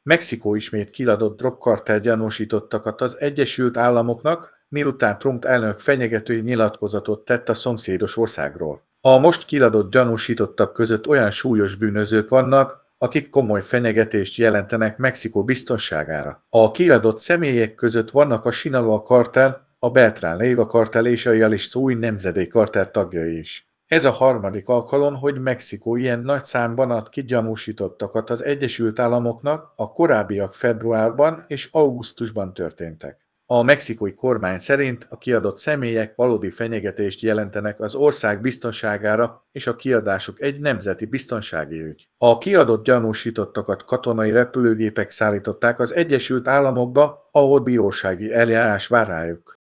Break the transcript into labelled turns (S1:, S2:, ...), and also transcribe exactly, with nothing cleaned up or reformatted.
S1: Mexikó ismét kiadott drogkartel gyanúsítottakat az Egyesült Államoknak, miután Trump elnök fenyegető nyilatkozatot tett a szomszédos országról. A most kiadott gyanúsítottak között olyan súlyos bűnözők vannak, akik komoly fenyegetést jelentenek Mexikó biztonságára. A kiadott személyek között vannak a Sinaloa kartel, a Beltrán Leiva kartel és a Jalisco nemzedék kartel tagjai is. Ez a harmadik alkalom, hogy Mexikó ilyen nagy számban ad ki gyanúsítottakat az Egyesült Államoknak, a korábbiak februárban és augusztusban történtek. A mexikói kormány szerint a kiadott személyek valódi fenyegetést jelentenek az ország biztonságára, és a kiadásuk egy nemzeti biztonsági ügy. A kiadott gyanúsítottakat katonai repülőgépek szállították az Egyesült Államokba, ahol bírósági eljárás vár rájuk.